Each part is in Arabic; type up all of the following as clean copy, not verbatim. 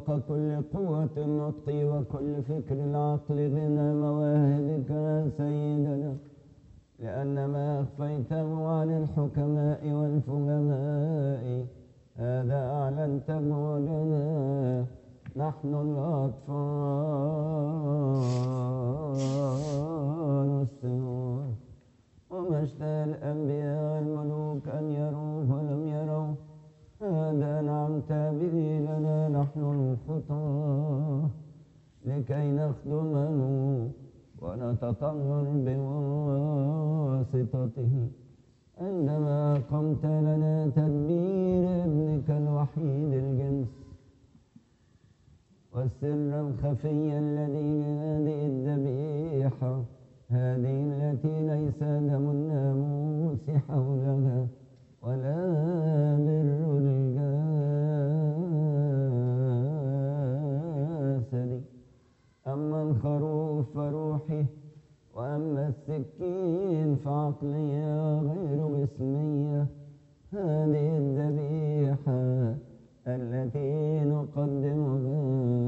فوق كل قوة النطق وكل فكر العقل غنى مواهبك يا سيدنا، لأن ما أخفيته عن الحكماء والفهماء هذا أعلنته لنا نحن الأطفال الصغار. وما اشتهى الأنبياء والملوك أن يروه ولم يروه، هذا نعمت به لنا نحن الخطاة، لكي نخدمه ونتطهر بواسطته عندما قمت لنا تدبير ابنك الوحيد الجنس والسر الخفي الذي بهذه الذبيحة، هذه التي ليس دم الناموس حولها ولا بر الجسد، أما الخروف فروحه وأما السكين فعقلية غير جسمية. هذه الذبيحة التي نقدمها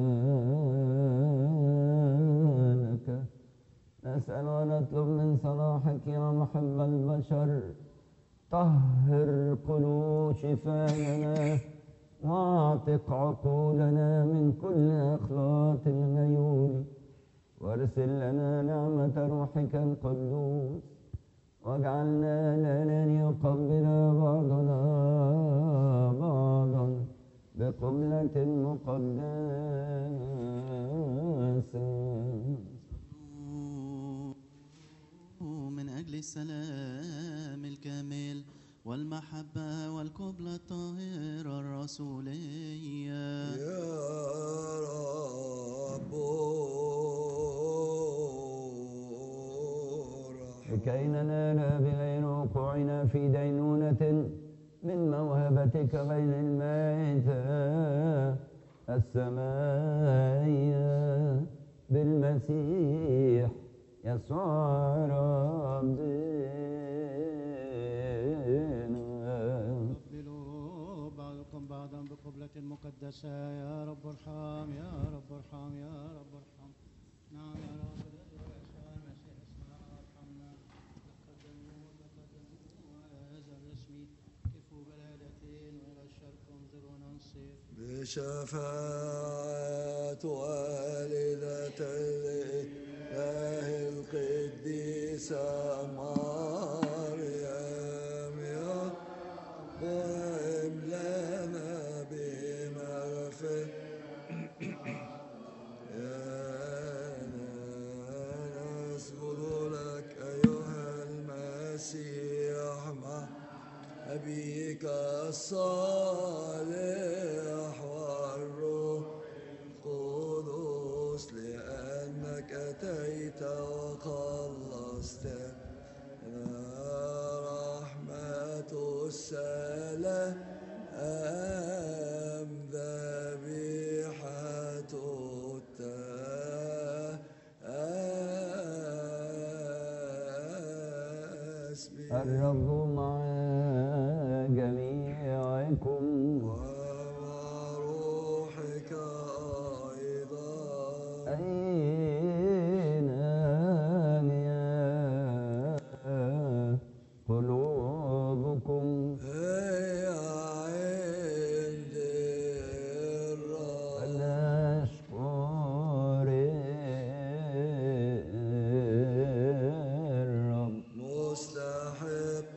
لك نسأل ونطلب من صلاحك يا محب البشر، طهر قلوب شفاءنا واعتق عقولنا من كل أخلاط الغيول، وارسل لنا نعمة روحك القدوس، واجعلنا لن يقبل بعضنا بعضا بقبلة مقدسة. من أجل السلام الكامل والمحبة والقبلة الطاهرة الرسولية يا رب لكي ننال بغير وقوعنا في دينونة من موهبتك غير الميتة السمائية بالمسيح يسوع ربنا. قبلوا بعضكم بعضا بقبلة مقدسة. يا رب ارحم، يا رب ارحم، يا رب ارحم. نعم يا رب يسوع المسيح اسمعنا وارحمنا. تقدموا على هذا الرسم، كفوا بالهالتين وإلى الشرق انظروا ننصف. بشفاعة والدة الإله القديسة مريم يا قائم لنا بمغفرة نسجد لك أيها المسيح مع أبيك الصالح والروح القدس، لأنك أتيت وخلصتنا. رحمة السلام ذبيحة التسبيح. الرب مع جميعكم وروحك أيضا. أين هي قلوبكم؟ هي عند الرب. فلنشكر الرب. مستحق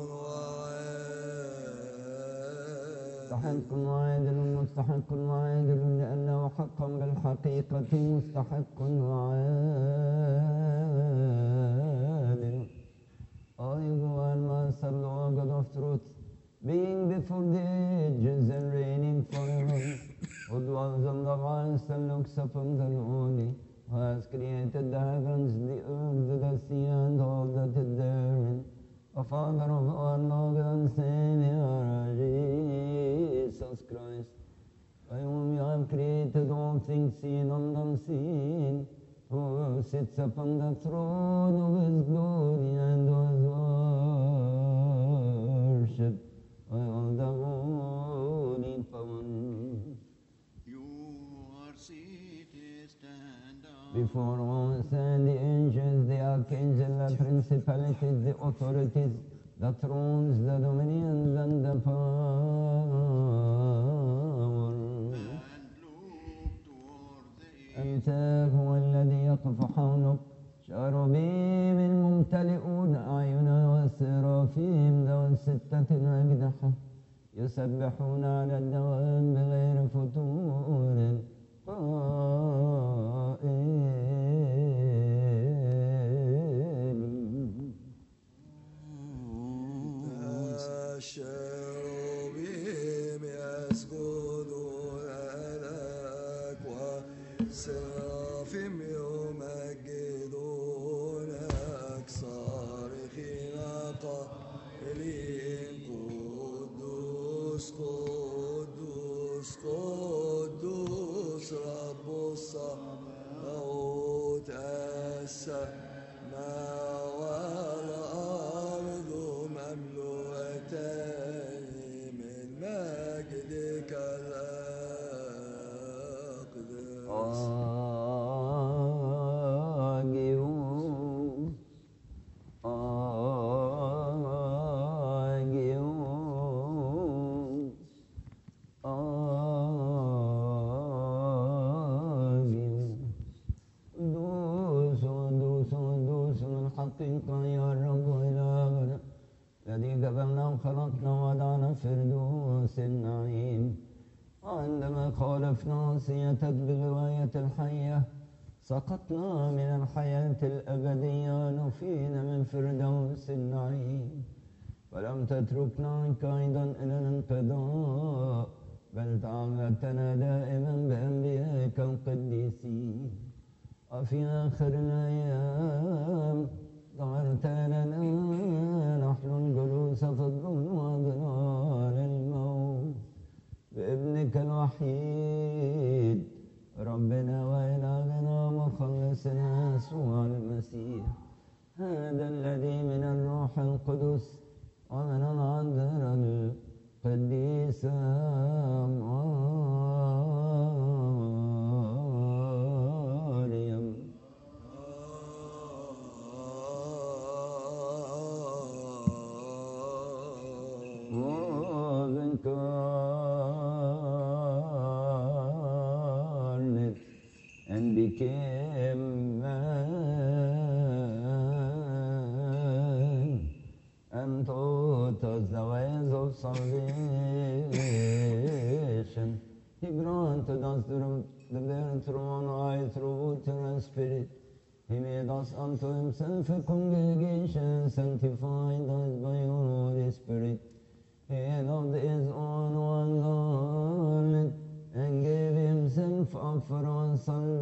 مستحق وعادل مستحق وعادل، لأنه حقا بالحقيقة مستحق وعادل. O you who are Master, Lord God of truth, being before the ages and reigning forever, who dwells on the highest and looks upon the lowly, who has created the heavens, the earth, the sea, and all that is therein, the Father of our Lord and Savior, Jesus Christ, by whom you have created all things seen and unseen, who sits upon the throne of his glory and was worshipped by all the holy ones. You before us and the angels, the archangels, the principalities, the authorities, the thrones, the dominions, and the powers. أنت هو الذي يقف حولك شاروبيم الممتلئون أعينا والسرافيم ذو الستة الأجنحة يسبحون على الدوام بغير فتور قائلين الشاروبيم يسجدون لك والسرافيم يمجدونك صارخين قائلين قدوس قدوس قدوس رب الصباوت السماء والأرض مملوءتان من مجدك الأقدس حقيقة يا رب إلهنا الذي قبلنا وخلقنا وضعنا فردوس النعيم عندما خالفنا وصيتك بغواية الحية سقطنا من الحياة الأبدية نفينا من فردوس النعيم ولم تتركنا عنك أيضا إلى الانقضاء بل تعهدتنا دائما بأنبيائك القديسين وفي آخر الأيام ظهرت لنا نحن الجلوس في الظلم وظلال الموت بابنك الوحيد ربنا وإلهنا ومخلصنا يسوع المسيح هذا الذي من الروح القدس ومن العذراء القديسة incarnate and became man and taught us the ways of salvation. He granted us the birth through one eye, through water and spirit. He made us unto himself a congregation, sanctified us by your Holy Spirit. He loved his own one garment and gave himself up for our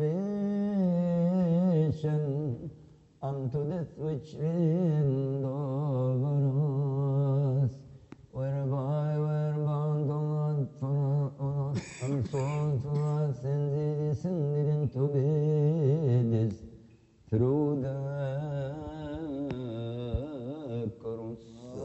salvation unto death which reigned over us, whereby we're bound God for us and sold for us, and he descended into Hades through the cross.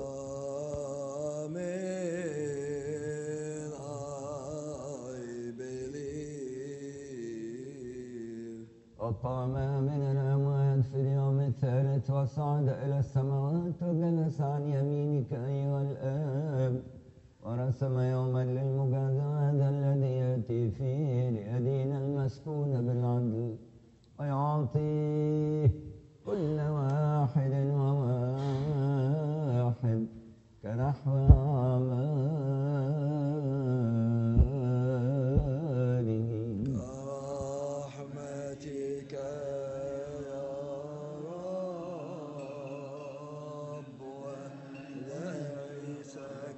وقام من الأموات في اليوم الثالث وصعد إلى السماوات وجلس عن يمينك أيها الآب ورسم يوما للمجازاة الذي يأتي فيه ليدين المسكون بالعدل ويعطيه كل واحد وواحد كنحو أعماله. رحمتك يا رب وليس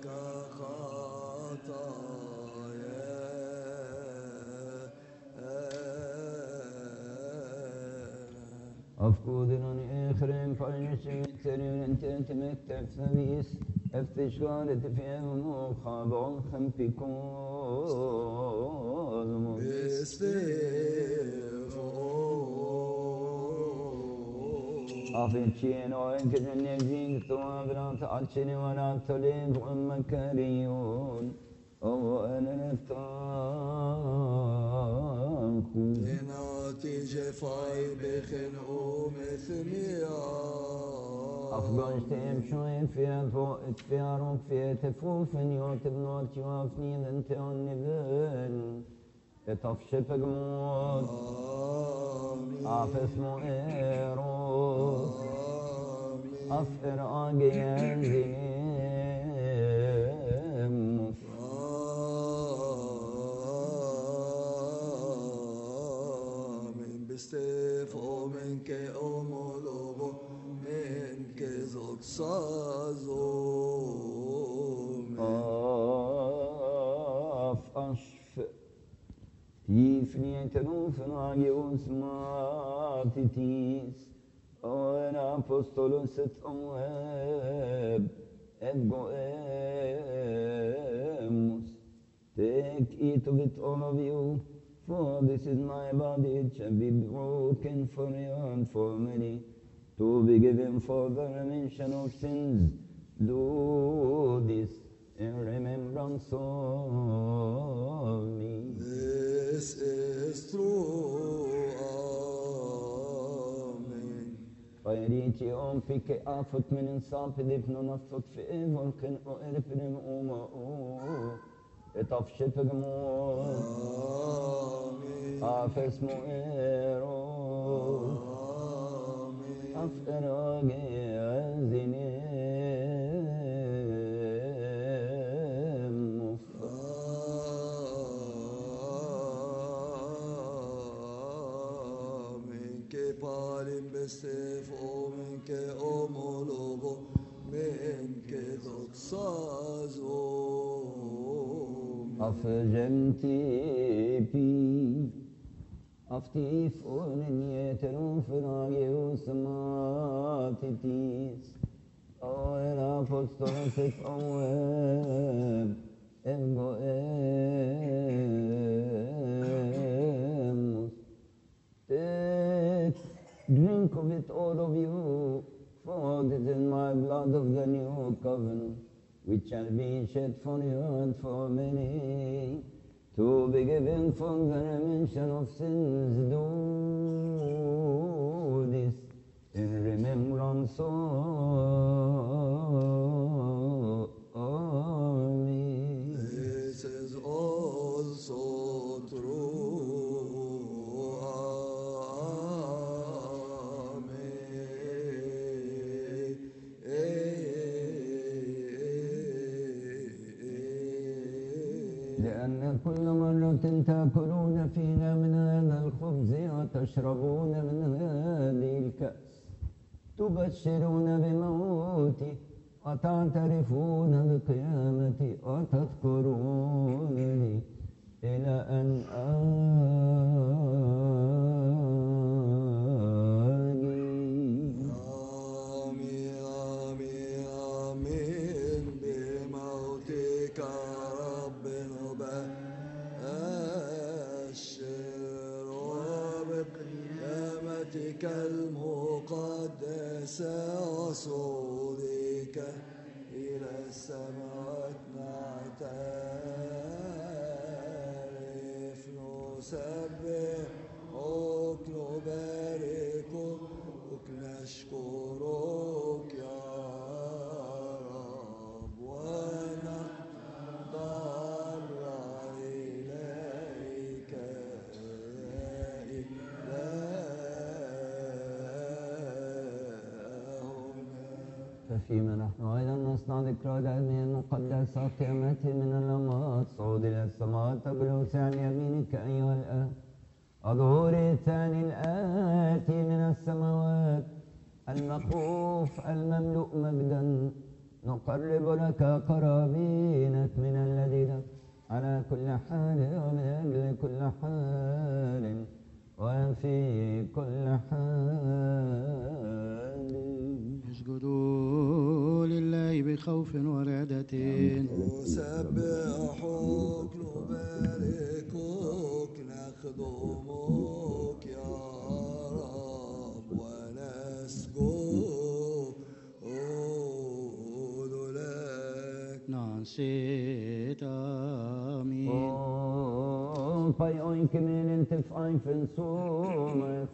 كخطايانا. Afkoden ekhren paylaşımlarının tentemekte feliz eftişgaret fiyem muhabon khempikon Afetçiyen o enkezen nevzin tuavrat alçeni varat tolev ummekariyon O ene neftanku جفاي بخن مثميا أفضل تيم شوي في فوقت في عروق في تفوفن يوت بنوت يوافني انت النبل اتفشف قموت عفس مؤيروس أفقر آقيا زيموس آمين بستفو منك أمولوغو منك زوك سازوم أشف تيفني تروفن آقيوس ما تتيس أنا أبوستولوس أمواب أبقو أموس Take it of it, all of you, for this is my body, it shall be broken for you and for many, to be given for the remission of sins. Do this in remembrance of me. This is true. Amen. Fajriti om pike afut min en samtidig någon har fått för volken och erfren اتفشت قموت Amen. عافس مؤيروس Amen. أفقر أزينيموس Amen. Que parim bestefo men que homologo men que doxazo. أفجمتي بي أفتيف أولنيترون فراغيوس ماتتيس أولا فسترسف أواب إبقو إموس Take, drink of it, all of you, for this is my blood of the new covenant, which shall be shed for you and for many, to be given for the remission of sins. Do this in remembrance of me. This is also true. لأن كل مرة تأكلون فينا من هذا الخبز وتشربون من هذه الكأس تبشرون بموتي وتعترفون بقيامتي وتذكرونني إلى أن آجي. آمين آمين آمين بموتك رب نبشر وبقيامتك المقدسة وصعودك إلى السماوات نعترف نسبحك نباركك نشكرك يا رب ونتضرع إليك إلهنا. ففيما نحن أيضا نصنع ذكرى العلمية المقدسة قيامته من الأموات صعود إلى السماوات تجلس عن يمينك أيها الآب الظهور الثاني الآتي من السماوات المخوف المملوء مجدا نقرب لك قرابينك من الذين على كل حال ومن أجل كل حال وفي كل حال. اسجدوا لله بخوف ورعدة نسبحك نباركك نخدمك يا رب ونسجد لك. نانسيت آمين. Oh, bei euch in Pfeifen zu, mein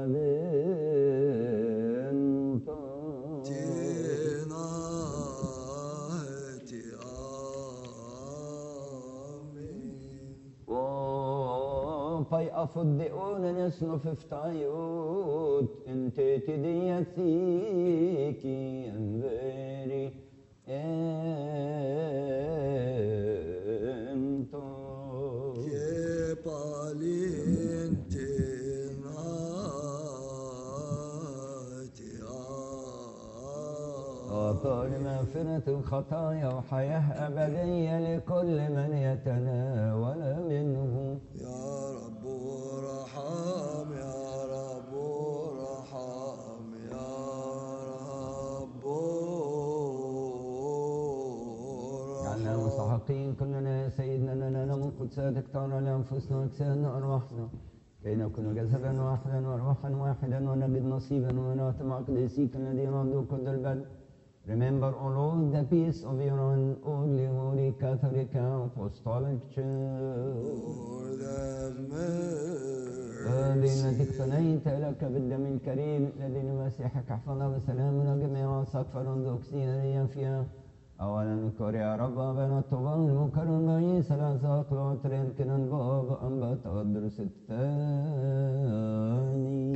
Vorwind. تناهتي آمين Bei Afuddeonen es noch verfteilt, in Tete die Yatsiki, and very che palin تناهتي أعطى لمغفرة الخطايا وحياة أبدية لكل من يتناول منه. يا رب ارحم يا رب ارحم يا رب جعلنا مستحقين كلنا يا سيدنا لنا من قدساتك تعالى لأنفسنا وأجسادنا أرواحنا كي نكون جسدا واحدا وروحا واحدا ونجد نصيبا ونعت مع قديسيك الذين رضوا كل البلد. Remember, O Lord, the peace of your own only holy Catholic Apostolic Church. Lord have mercy. التي اقتنيت لك بالدم الكريم الذي لمسيحك احفظها بسلامنا جميع سقف الأندوكسية فيها. أولا نذكر يا رب أبانا الطوبان المكرم رئيس الأساق العطرين كنن بابا أنبا تقدرس الثاني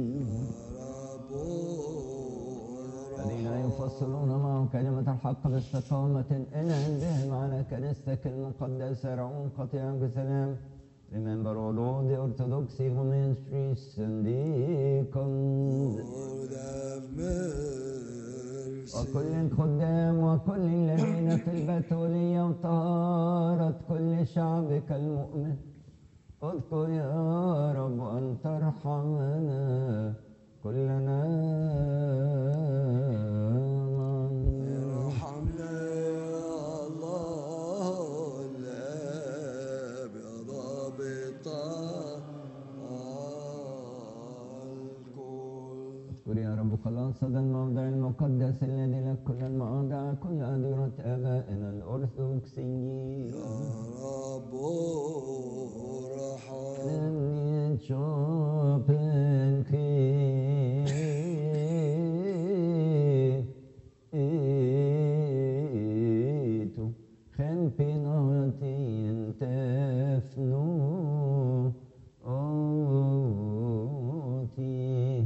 الذين يفصلون معه كلمة الحق باستقامة إن عندهم على كنيستك المقدسة رعون قطيعا بسلام. Remember, O Lord, the Orthodox Eagles, priests and deacons. Lord have mercy. وكل الخدام وكل الذين في البتولية وطهارة كل شعبك المؤمن. اذكر يا رب أن ترحمنا كلنا. ارحمنا يا الله الآب يا ضابط الكل. اذكر يا رب خلاص هذا الموضع المقدس الذي لك كل المواضع كل أديرة آبائنا الأرثوذكسيين. يا رب ارحم. Then chopen tu خنبناتين تفنو أوتي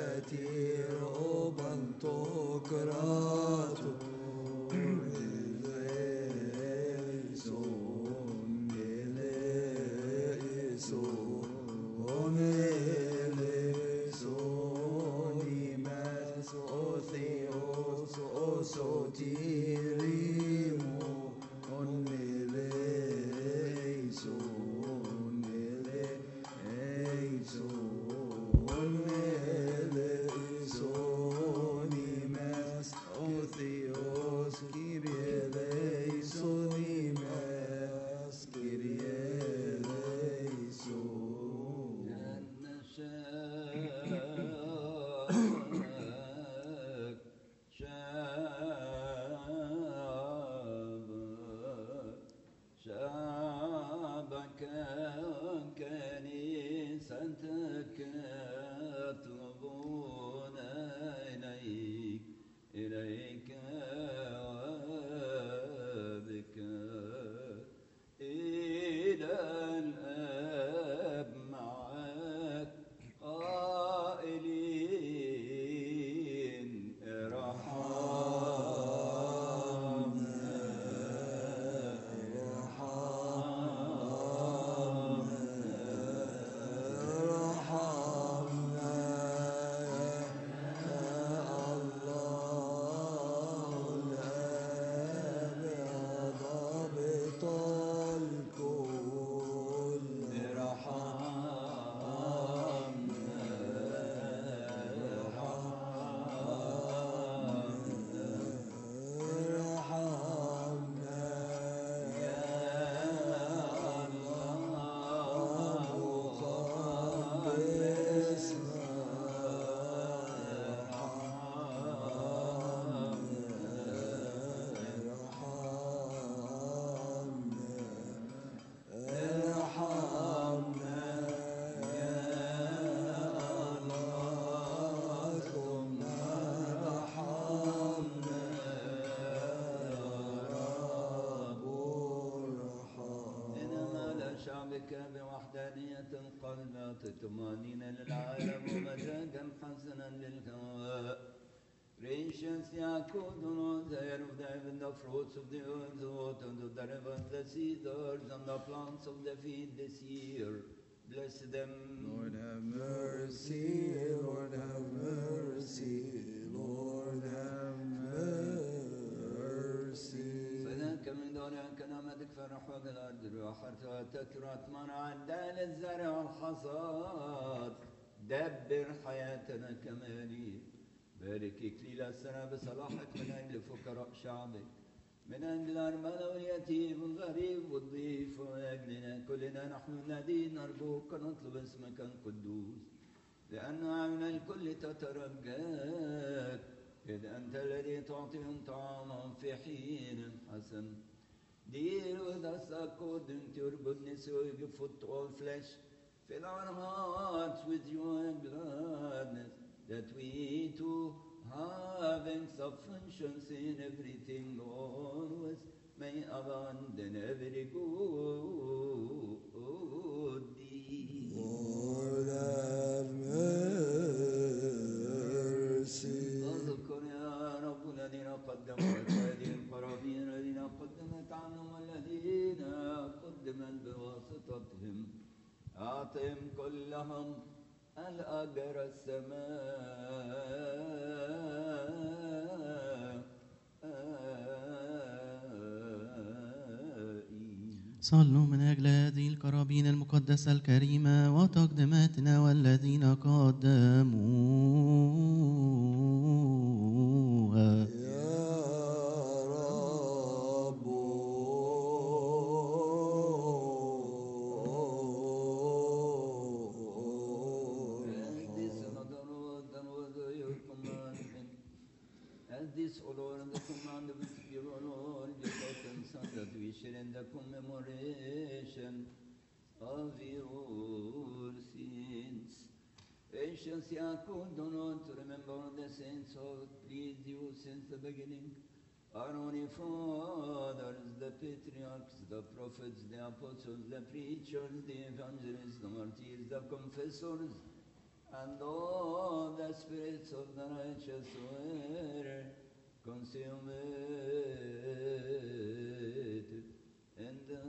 Thank بطاعتك بوحدانية القلب أعطي طمأنينة للعالم ومزاجا حسنا للهواء. Gracious Yakudunos, air of the heaven, the fruits of the earth, the water, the rivers, the cedars, and the plants of the field this year. Bless them. Lord have mercy, Lord have mercy, Lord have mercy. فذاك من دونك نعمتك فرحوك الأرض وحرتها تكرت منع الدال الزرع والحصاد. دبر حياتنا كمالية. بارك إكليل السنة بصلاحك من أجل فقراء شعبك، من أجل الأرملة واليتيم والغريب والضيف، وأجلنا كلنا نحن الذين نرجوك نطلب اسمك القدوس، لأن أعين الكل تترجاك، إذ أنت الذي تعطيهم طعاما في حين حسن. Deal with us according to your goodness, so you put all flesh, fill our hearts with joy and gladness, that we too, having sufficiency in everything, always may abound in every good deed. Lord have mercy. اذكر يا رب الذين قدموا لك هذه القرابين الذين قدمت عنهم والذين قدمت بواسطتهم، أعطهم كلهم الأجر السمائي. صلوا من أجل هذه القرابين المقدسة الكريمة وتقدماتنا والذين قدموها. يا رب As this, O Lord, and the commandments of your Lord, your daughter and son, that we share in the commemoration of your sins. Patience, Yaakov, do not remember the saints who pleased you since the beginning. Our holy fathers, the patriarchs, the prophets, the apostles, the preachers, the evangelists, the martyrs, the confessors, and all the spirits of the righteous were consummated in the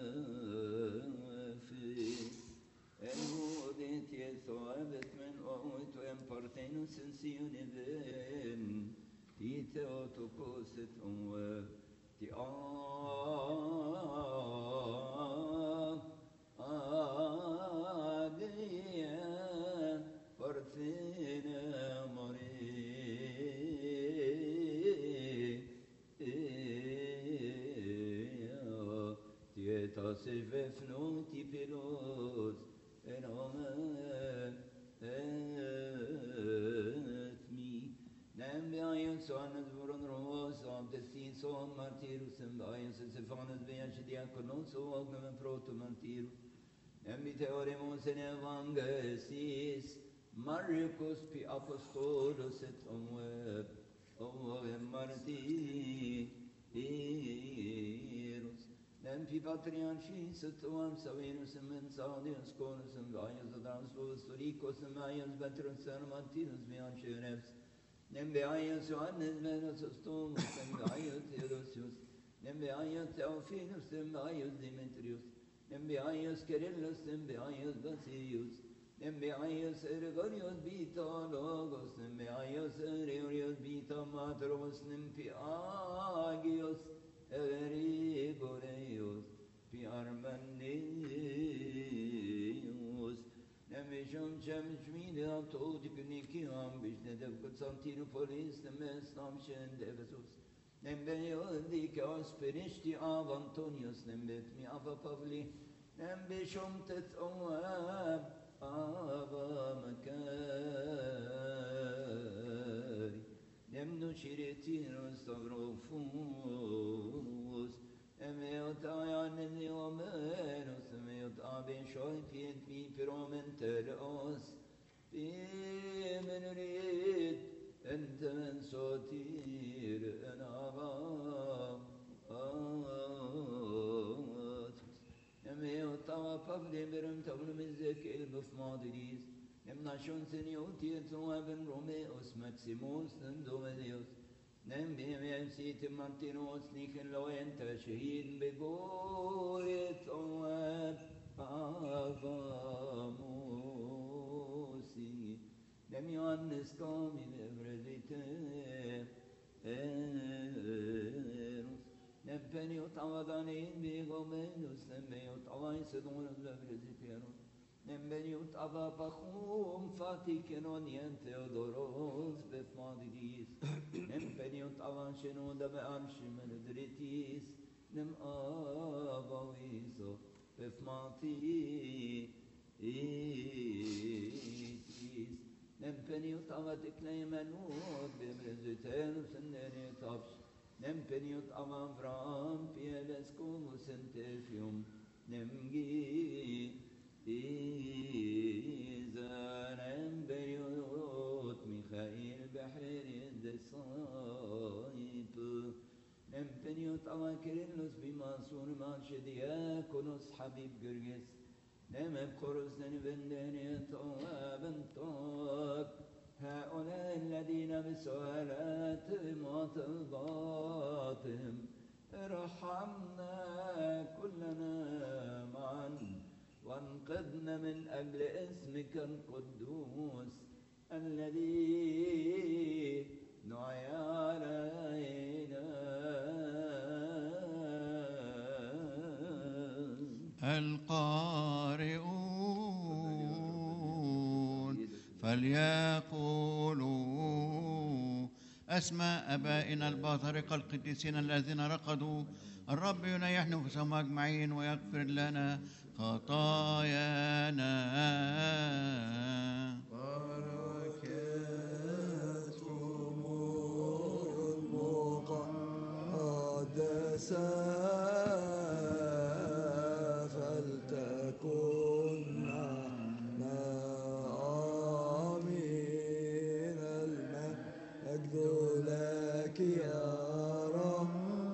faith. And who did ye so habit men or to impartenus in Sion Ti Theotokos et onwe Ti Adia Parthena Mori Tieta Sivefno Ti Pilos En Omen Et Mi Nembiaeus Annes Voron Ros Av Destin Som Martirus Embiaeus Sefanes Beas Diakonos Ognem Protomartirus Embiteoremus in Evangelis Marcus Pi Apostolus et Omweb Omweb Martirus Nempi Patriarchis et Oam Savinus and Mensadius Conus and Gaius Adansus Storicos and Maius Veterans and Martinus Biancherefs Nembiaeus Johannes Venus Stomus and Gaius Theodosius Nembiaeus Theophinus and Gaius Demetrius Nembiaeus Kerillus, Nembiaeus Basius, Nembiaeus Erigorius Beta Logos, Nembiaeus Eriorius Beta Matros, Nempiagius Erigoreus, Piarmanius, Nemishum Chemishmida Todikuniciam, Bishnedev Constantinopolis, Nemestam Shendevesus. Nembe dikos perishti av Antonius, nembet mi ava Pavli, nembe shumtet oam ava Makari, nemnu shiretinos tavrofus, emeotayan niomenos, emeotaben shoy piet mi piromenteros, pimenurit, أنت من سوتير أنابا نمي وطوى قبل برم تبن من ذكر بفماضيس نمنا شون سنيوتي ثوابن روميوس ماكسيموس اندوميديوس نم بيم سيت مارتينوس نيكن لو انت شهيد بقول ثواب افاموسي نم يونس قومي بفرزيتين نم بنيوت عوضانين بيغومينوس نم بنيوت عواي سدون بفرزيتين نم بنيوت أبا بخوم فاتيكنون ينتيودوروس بفماديديس نم بنيوت أبا شنو دم أمشي من دريتيس نم أبا ويزو بفماتيس نم بنيوت أبا تكليمنوت بمرزتين وسنيني طبش نم بنيوت أبا فرام بيلسكوم وسنتفيوم نمجي إذا بنيوت ميخائيل بحر الدصايب نم بنيوت أواكرينوس بمنصور مارشدياكونوس حبيب جرجس نم بقرص نبندني طوابن طوب هؤلاء الذين بسؤالاتهم وطلباتهم ارحمنا كلنا معا وانقذنا من أجل اسمك القدوس الذي نعي علينا القارئون فليقولوا أسماء آبائنا الباطرقة القديسين الذين رقدوا الرب ينيح نفوسهم أجمعين ويغفر لنا خطايانا. بركاتهم المقدسة فلتكن معنا آمين. المجد لك يا رب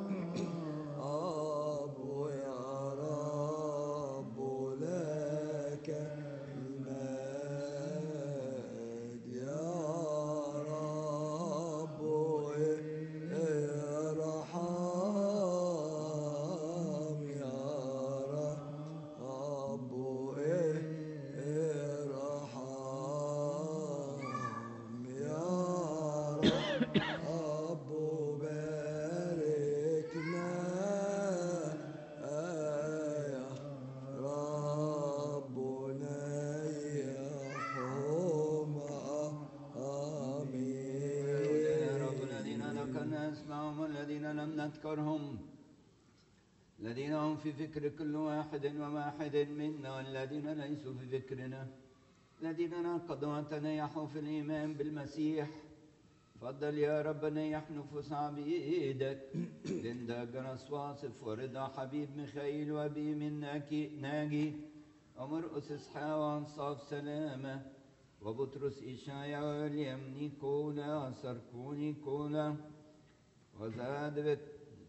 الذين هم في فكر كل واحد وواحد منا والذين ليسوا في فكرنا الذين نقضوا وتنيحوا في الإيمان بالمسيح فضل يا رب نيح نفوس عبيدك لندا جرس واصف ورضا حبيب ميخائيل وبي من ناجي ومرقس إسحاق وانصاف سلامة وبطرس إشايا واليم نيكولا سركوني كولا وزاد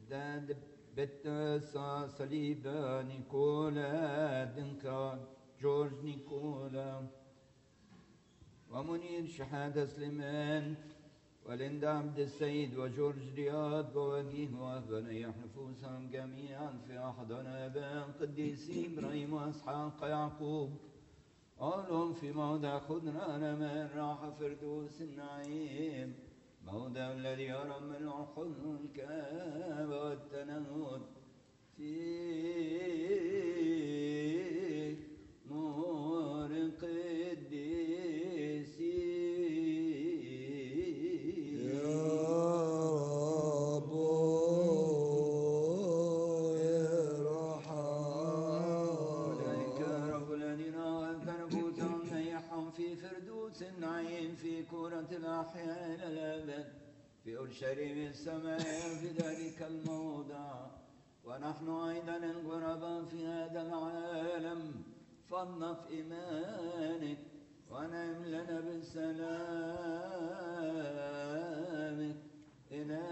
بتسا صليبا نيكولا دنكا جورج نيكولا ومنير شحادة سليمان ولندا عبد السيد وجورج رياض ووجيه وبنيح نفوسهم جميعا في أحضان آباء قديسين إبراهيم وإسحاق يعقوب قالهم في موضع خضرا من راح فردوس النعيم موضع الذي يرى من الحزن الكآبة والتنهد في نور القديسين يا رب أولئك رب الذين نفوسهم نيحهم في فردوس النعيم في كرة الأحياء إلى الأبد في أورشليم السماء في ذلك الموضع ونحن أيضا الغرباء في هذا العالم فضنا في إيمانك ونعم لنا بسلامك إلى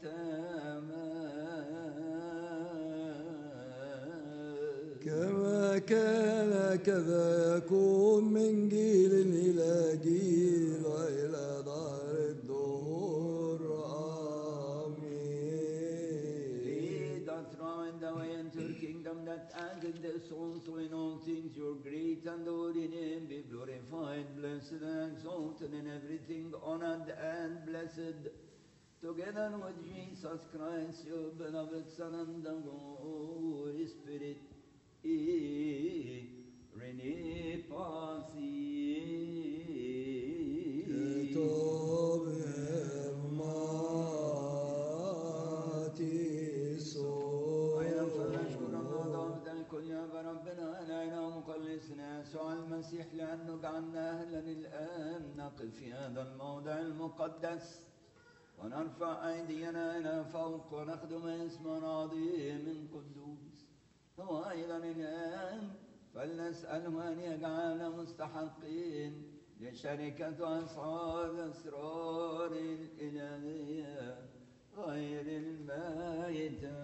التمام كما كما كان كذا يكون من جيل إلى جيل وإلى دار الدهور آمين. Lead us round the way into your kingdom that added this also in all things your great and holy name be glorified, blessed and exalted in everything, honored and blessed, together with Jesus Christ, your beloved Son and the Holy Spirit. Rene كتاب الماتي أيضا فنشكر الله ضابط الكل يا ربنا إلهنا ومخلصنا يسوع المسيح لأنه جعلنا أهلا الآن نقف في هذا الموضع المقدس ونرفع أيدينا إلى فوق ونخدم اسم عظيم قدوس. هو أيضا الآن فلنسأله أن يجعلنا مستحقين لشركة أسرار الإلهية غير المائتة.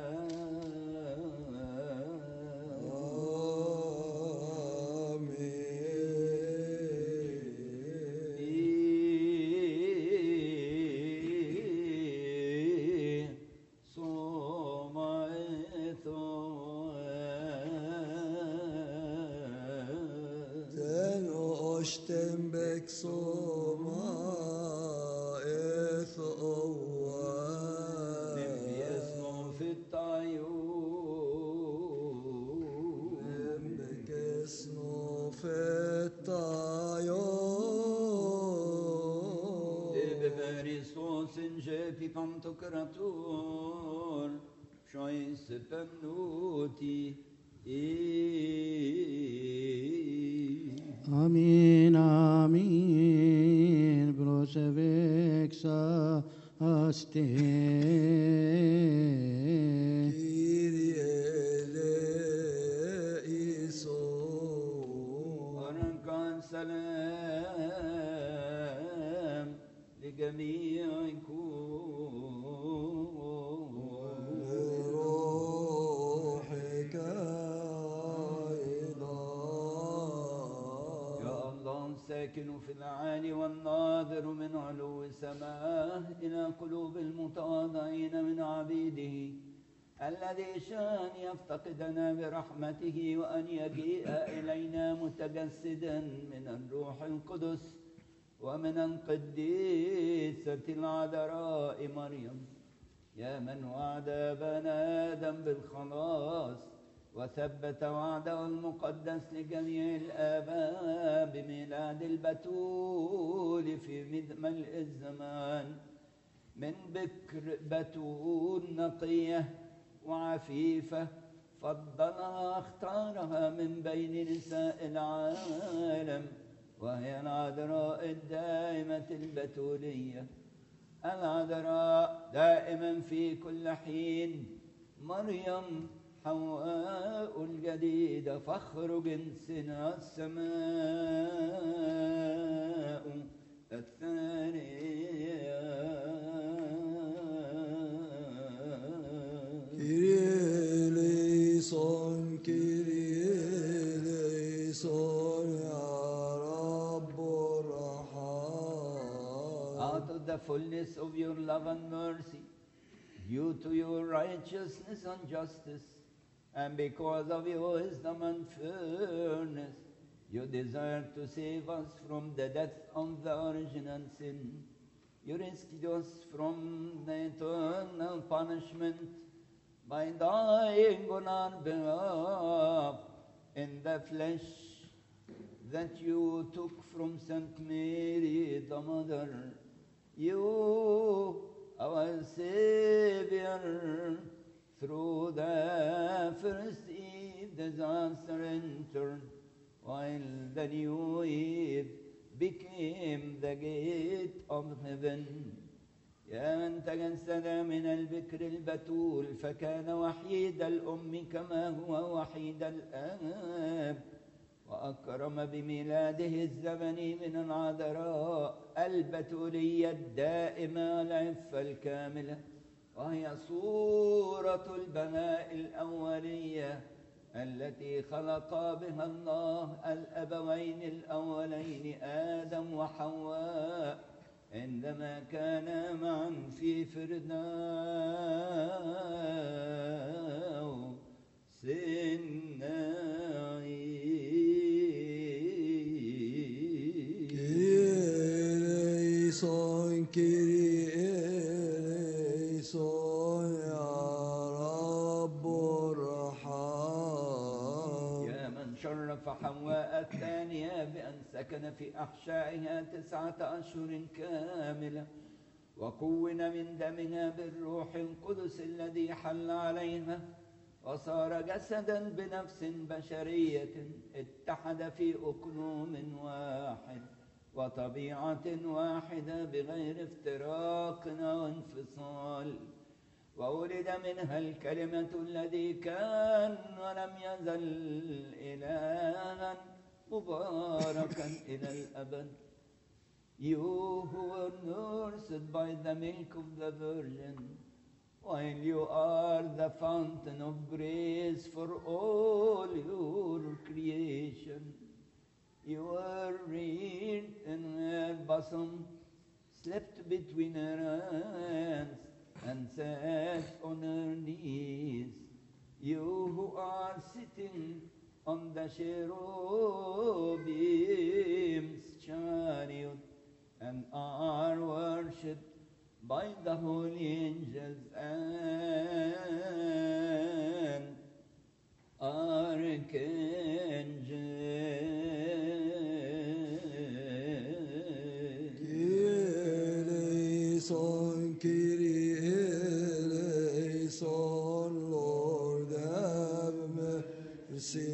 Stenbek soma ethova يسمع في الطيور Stenbek esno fetayo بفارسوس جابي بانتوكراتور شايس بنوتي Amin, amin, prosevexa aste. Kyrie eleison ونكن سلام لجميعكم روحك أيضا يا الله الساكن في العالي والناظر من علو السماء إلى قلوب المتواضعين من عبيده الذي شاء أن يفتقدنا برحمته وأن يجيء إلينا متجسدا من الروح القدس ومن القديسة العذراء مريم يا من وعد بني آدم بالخلاص وثبت وعده المقدس لجميع الآباء بميلاد البتول في ملء الزمان من بكر بتول نقية وعفيفة فضلها اختارها من بين نساء العالم وهي العذراء الدائمة البتولية العذراء دائما في كل حين مريم حواء الجديدة فخر جنسنا السماء الثانية Kyrie eleison Kyrie eleison يا رب الرحمن out of the fullness of your love and mercy, due to your righteousness and justice, and because of your wisdom and fairness, you desire to save us from the death of the original sin. You rescued us from the eternal punishment by dying on our behalf in the flesh that you took from Saint Mary, the Mother. You, our Savior, through the first Eve disaster entered, while the new Eve became the gate of heaven. يا من تجسد من البكر البتول فكان وحيد الأم كما هو وحيد الآب وأكرم بميلاده الزمني من العذراء البتولية الدائمة العفة الكاملة وهي صورة البناء الأولية التي خلق بها الله الأبوين الأولين آدم وحواء عندما كانا معا في فردوس النعيم. كيريسون كيريسون يا رب ارحم. يا من شرف حواء الثانية بأن سكن في أحشائها 9 أشهر كاملة وكون من دمها بالروح القدس الذي حل عليها وصار جسدا بنفس بشرية اتحد في أقنوم واحد وطبيعة واحدة بغير افتراق أو انفصال. وولد منها الكلمة الذي كان ولم يزل إلها مباركا إلى الأبد. You who were nursed by the milk of the Virgin, while you are the fountain of grace for all your creation. You were reared in her bosom, slept between her hands, and sat on her knees. You who are sitting on the cherubim's chariot and are worshipped by the holy angels and archangels. Kyrie eleison, Lord have mercy.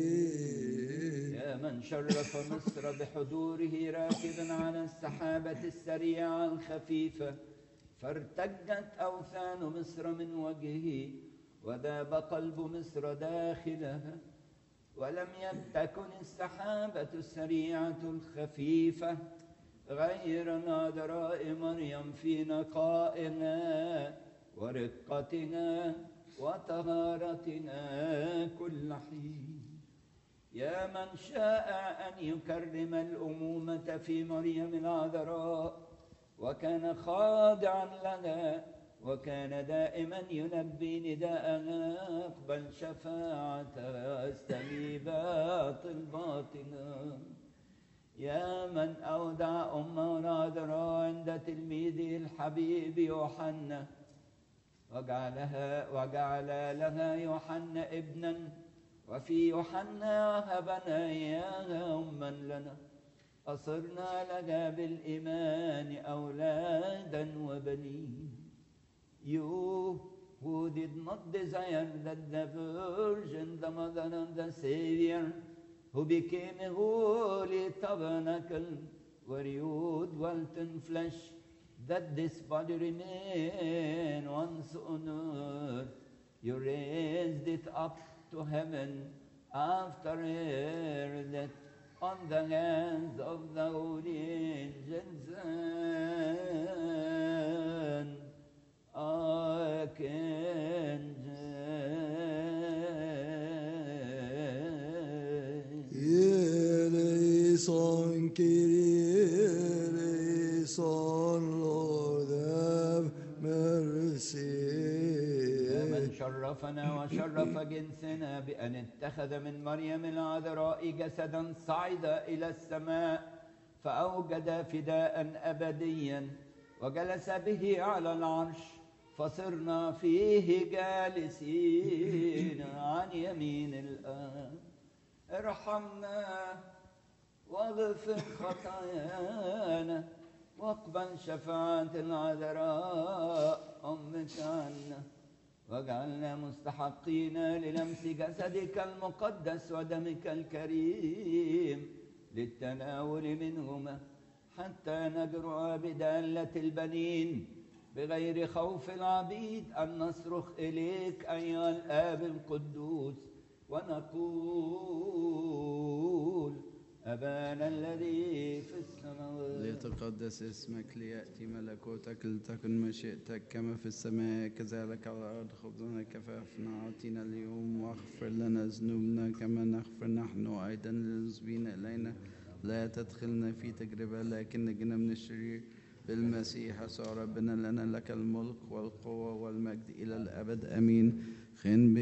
يا من شرف مصر بحضوره راكبا على السحابة السريعة الخفيفة فارتجت أوثان مصر من وجهه وذاب قلب مصر داخلها. ولم تكن السحابة السريعة الخفيفة غير نادراء مريم في نقائها ورقتها وطهارتها كل حين. يا من شاء أن يكرم الأمومة في مريم العذراء وكان خاضعا لها وكان دائما يلبي نداءها اقبل شفاعتها استجيبا طلباتنا. يا من أودع أمه العذراء عند تلميذه الحبيب يوحنا وجعل لها يوحنا ابنا وفي يوحنا هبنا إياها أما لنا أصرنا لها بالإيمان أولادا وبنين. You who did not desire that the Virgin, the mother of the Savior, who became a holy tabernacle where you dwelt in flesh, that this body remain once on earth, you raised it up to heaven after her death on the hands of the holy angels and archangels. Eleison, Kyrie eleison, Lord have mercy. يا من شرفنا وشرف جنسنا بأن اتخذ من مريم العذراء جسدا صعد إلى السماء فأوجد فداء أبديا وجلس به على العرش فصرنا فيه جالسين عن يمين الآب. ارحمنا واغفر خطايانا واقبل شفاعة العذراء أمك عنا واجعلنا مستحقين للمس جسدك المقدس ودمك الكريم للتناول منهما حتى نجرؤ بدالة البنين بغير خوف العبيد أن نصرخ إليك أيها الآب القدوس ونقول أبانا الذي في السماوات ليتقدس اسمك، ليأتي ملكوتك، لتكن مشيئتك كما في السماء كذلك على الأرض. خبزنا كفافنا أعطينا اليوم، واغفر لنا ذنوبنا كما نغفر نحن أيضا للمذنبين إلينا، لا تدخلنا في تجربة لكن نجنا من الشرير. بالمسيح يسوع ربنا، لنا لك الملك والقوة والمجد إلى الأبد آمين. خن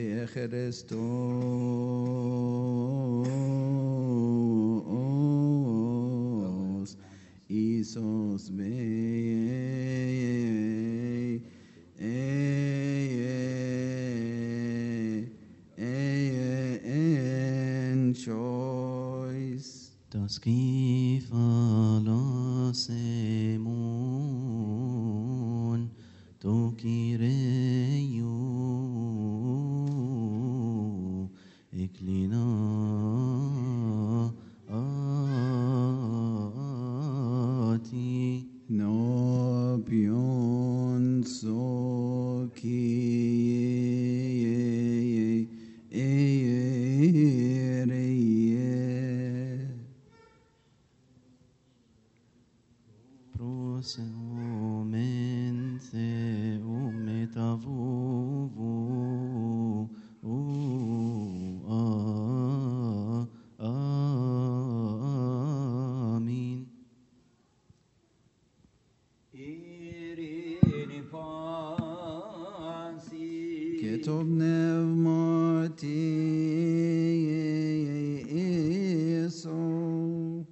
بخريستوس Isos be en choice. تسقيف لاسمون توكيريو إكلينا آتي Nopion soki prosemente umetavuvu آمين. إيريني فاسي كتب نفماتي يسوع.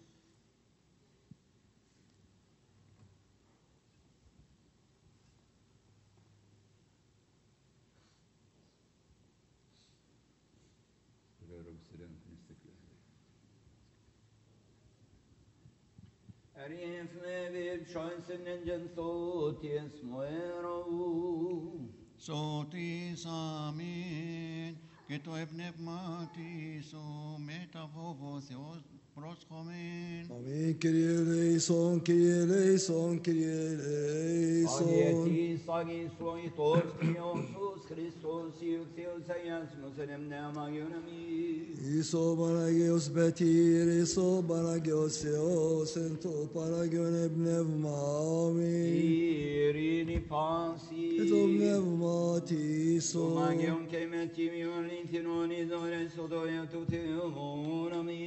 أريف مبيب شايس ننجن صوتي اسمه يرو صوتي سامين كتو ابن بماتي سو ميتافوفوسيوس بروسخومين Amen. Kyrie eleison, Kyrie eleison, Kyrie eleison. Ageti sagi sloi tos Christos Christos Iuxios Iasmus Nemnema Yunami Iso Panagios Betir, Iso Panagios Theos, Ento Panagion Ebnevma. Amen. Irini Pasi Eto Pneumati, Iso. Magion Kemetimion Lintinoni Dore Sodoya Tutemonami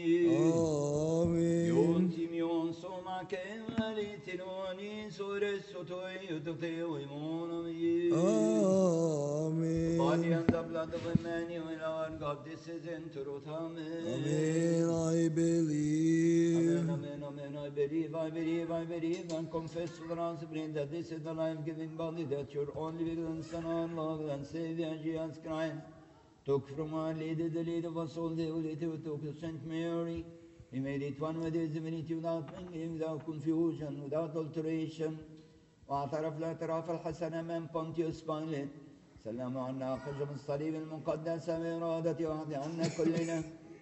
Amen. Yontimion Soma Kemalitinoni Sore Sotoi Tutemonami Amen. Body and the blood of Emmanuel our God, this is in truth. Amen. Amen. I believe. Amen, amen, amen. I believe, I believe, I believe, and confess with our supreme that this is the life-giving body that your only begotten Son, our Lord and Savior, Jesus Christ, took from our Lady, the lead of us all, the Holy Two, took to Saint Mary. He made it one with his divinity without mingling, without confusion, without alteration. واعترف الاعتراف الحسن أمام بونتيوس بايليت. سلم عنا خشب الصليب المقدس بإرادة وحده عنا كلنا.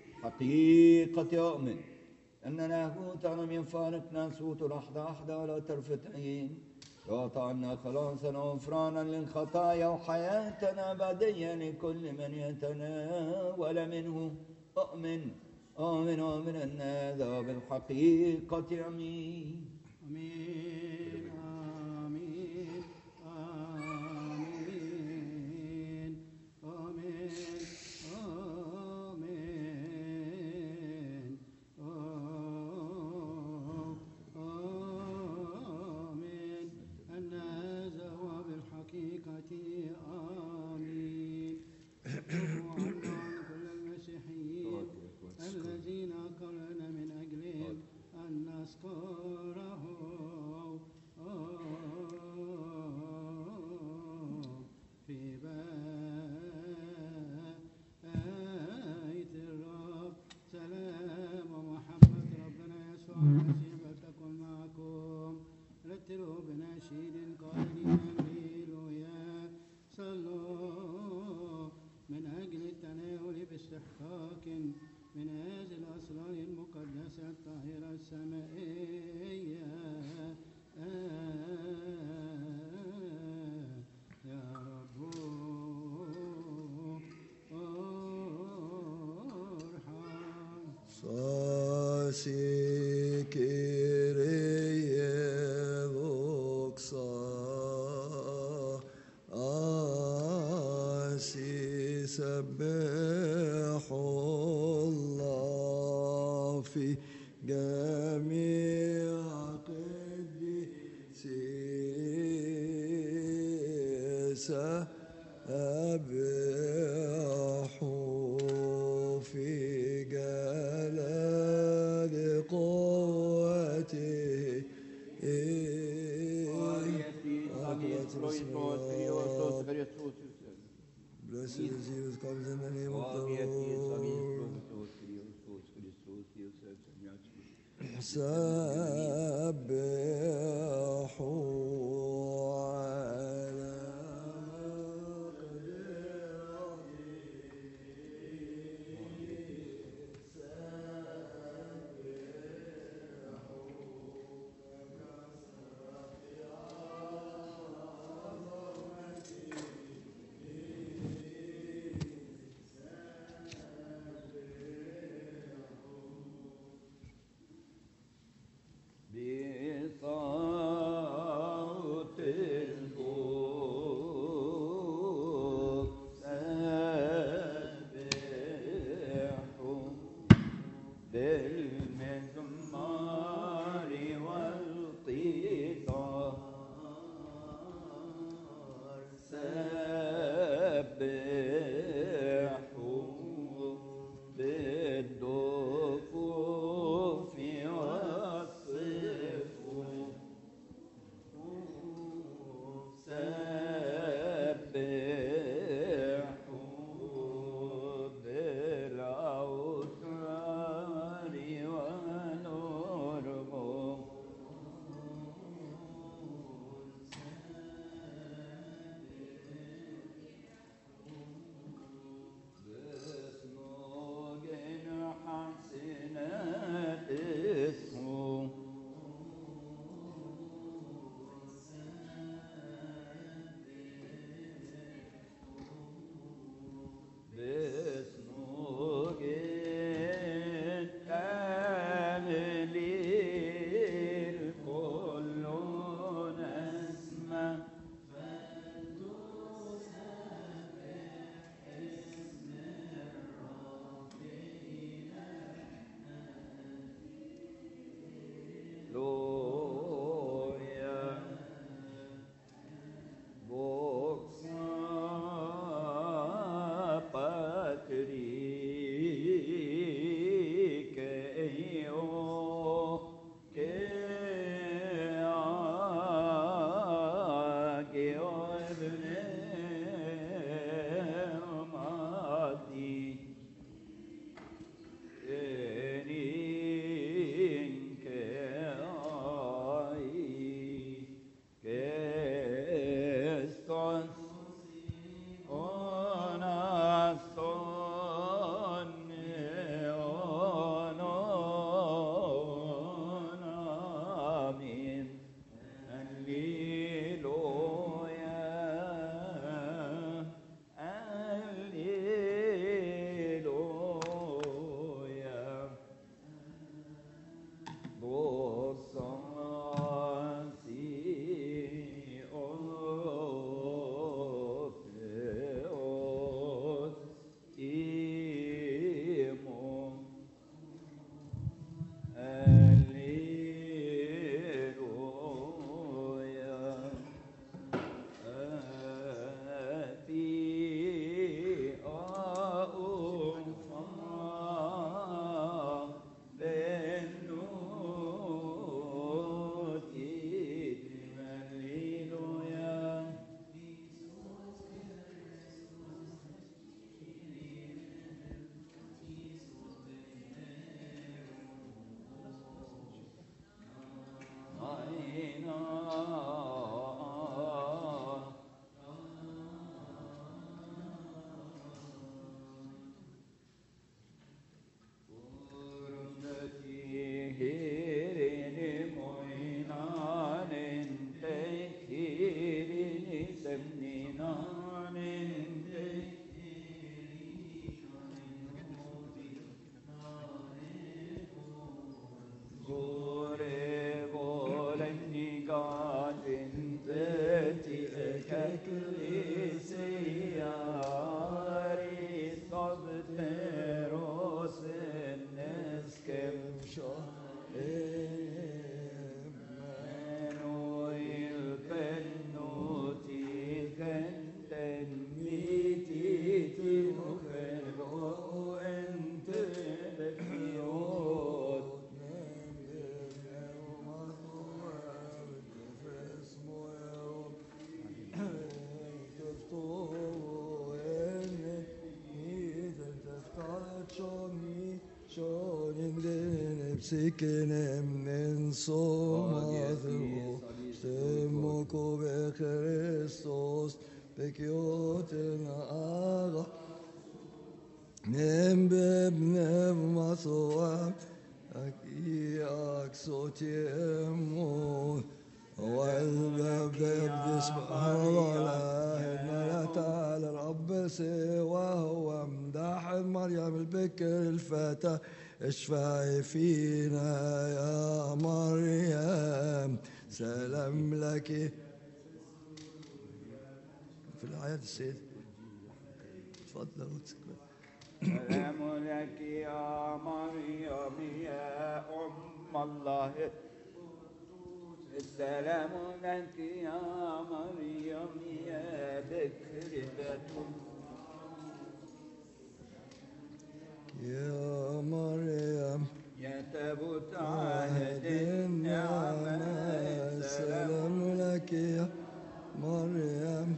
حقيقة يؤمن أن لاهوت لم يفارقنا صوت لحظة واحدة ولا طرفة عين. يعطى عنا خلاصا وغفرانا للخطايا وحياتنا أبدية لكل من يتناول منه. أؤمن أؤمن أؤمن أن هذا بالحقيقة أمين. آمين آمين آمين آمين آمين أن هذا هو بالحقيقة آمين. اكتبوا عنا عن كل المسيحيين الذين قررنا من أجلهم أن نذكره في بيت الرب. سلام ومحبة ربنا يسوع المسيح فلتكن معكم. رتلوا بنشيد قائلين هللويا. صلوا من أجل التناول باستحقاق من هذه الأسرار المقدسة الطاهرة السمائية. يا رب ارحم. Sasi Kyrie سبحوا الله في جميع قديسيه سبحوا في جلال قوته Blessed is he who comes in the name of the Lord. سبحوا على بصوت البوق سبحوا بالمزمار والقيثار سبحوا بالدفوف والصفوف سبحوا بالأوتار ونرغم باسمه حسنات اسمه باسمه تهليل كل نسمة Gloria Voxa Patrick Eo che سكن من صوماته سمك بكريستوس بكيوتنا آغا من بابن مصواب أكي أكسوت يموت والباب سبحان الله لا تعالى الرب سواه وامدح مريم البكر الفتى اشفعي فينا يا مريم سلام لك في الآيات السيد تفضل سلام لك يا مريم يا أم الله السلام لك يا مريم يا بكرة يا مريم يا تابوت عهد النعمة السلام لك يا مريم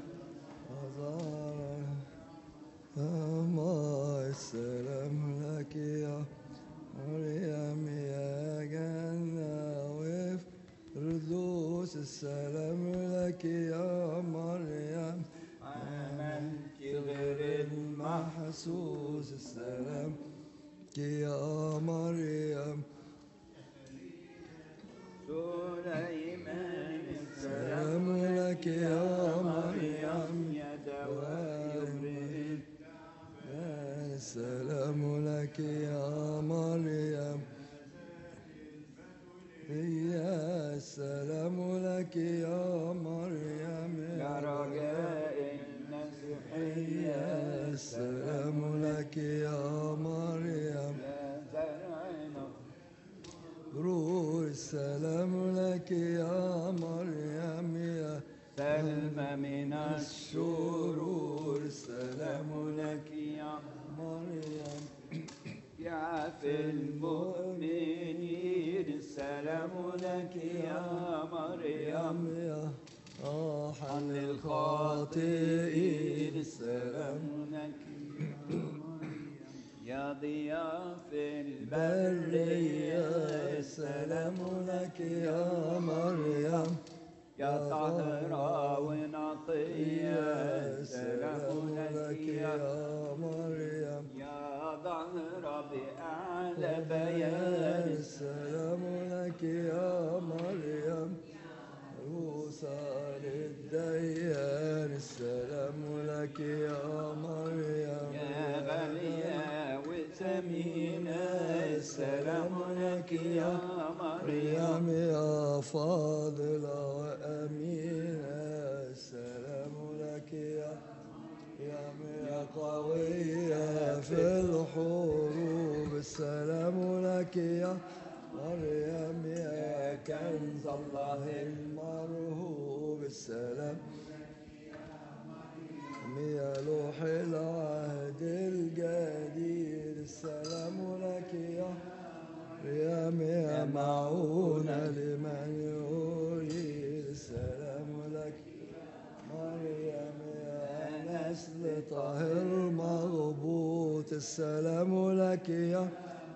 السلام لك يا مريم يا جنة وفردوس السلام لك يا مريم آمنت غير المحسوس السلام يا مريم سليمان السلام لك يا مريم يا دواء يبرئ السلام لك يا مريم يا السلام لك يا مريم يا رجاء المسيحية السلام لك يا مريم يا زرعنا روح السلام لك يا مريم يا سلم من الشرور السلام لك يا مريم يا في المؤمنين السلام لك يا مريم يا حل الخاطئين السلام لك يا ضياء في البرية السلام لك يا مريم يا طهرة ونقية السلام لك يا مريم يا ظهر بأعلى بيان السلام لك يا مريم روسى للديان السلام لك يا مريم يا غالية وثمينة السلام لك يا مريم يا فاضلة وأمينة السلام لك يا قوية في الحروب السلام لك يا مريم يا كنز الله المرهوب السلام يا لوح العهد الجديد السلام لك يا مريم يا معونة لمن يريد السلام لك مريم يا نسل طاهر مغبوط السلام لك يا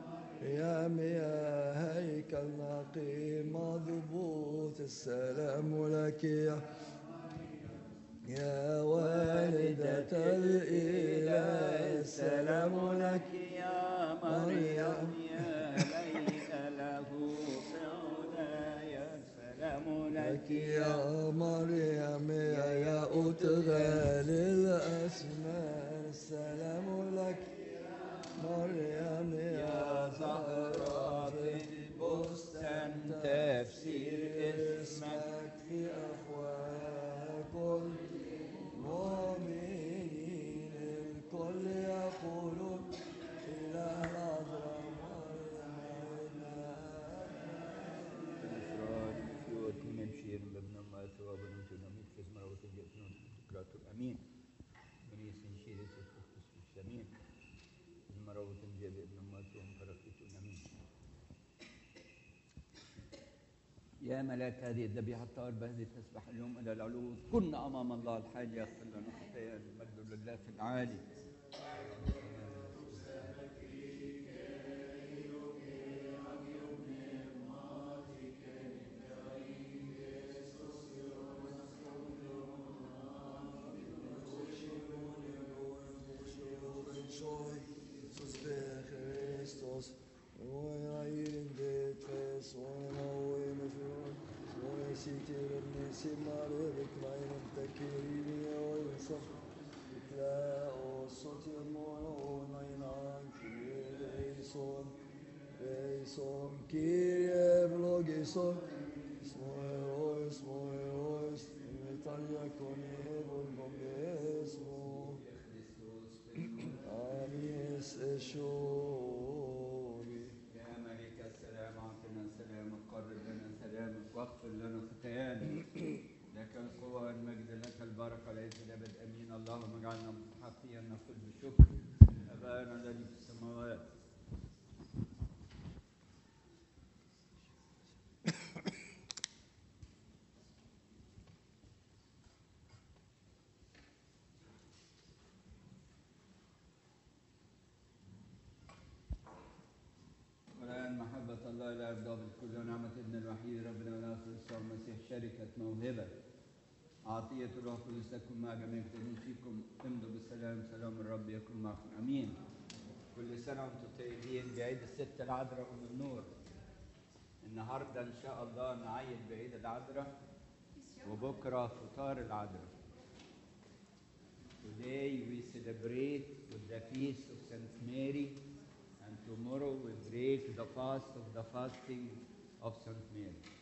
هيكل نقي مضبوط السلام لك يا والدة الإله السلام لك يا مريم يا ليس له سعودا السلام لك يا مريم يا أتغال الأسمان السلام لك مريم يا زهرة البستان تفسير اسمك في أفواه كل مؤمنين الكل يقولون إله العذراء نمشي بابن ما ثواب نميت في اسمه وتجئتنا تكرات الأمين ونيس نشير سفكس في الشمين المرة تنجي بابن ما ثواب فرقت الأمين يا ملاك هذه الذبيحة الطاهرة هذه تسبح اليوم إلى العلو كنا أمام الله الحاج يغفر لنا خطايا المجد لله في العالي سيتير نسيمار بكلاين تكيري ويصف بكلا وصوت يمون نينان كيريسون ريسون كيري بلوغيسون اسمه إيطاليا كوني بولبوميسمو آميس إشوري يا ملك السلام أعطنا السلام قرب لنا سلامك واغفر لنا خطايانا لك القوة والمجد لك البركة ليس الأبد أمين اللهم اجعلنا مستحقين نقول بشكر أبانا الذي في السماوات والآن محبة الله لا يبدأ بالكل ونعمة ابن الوحيد ربنا وناصر يسوع المسيح شركة موهبة عطية الروح القدس تكون مع جميع فيكم امضوا بالسلام سلام الرب يكون معكم امين. كل سنه وانتم طيبين بعيد الست العذراء ام النور. النهارده ان شاء الله نعيد بعيد العذراء وبكره فطار العذراء. Today we celebrate with the feast of Saint Mary, and tomorrow we break the fast of the fasting of Saint Mary.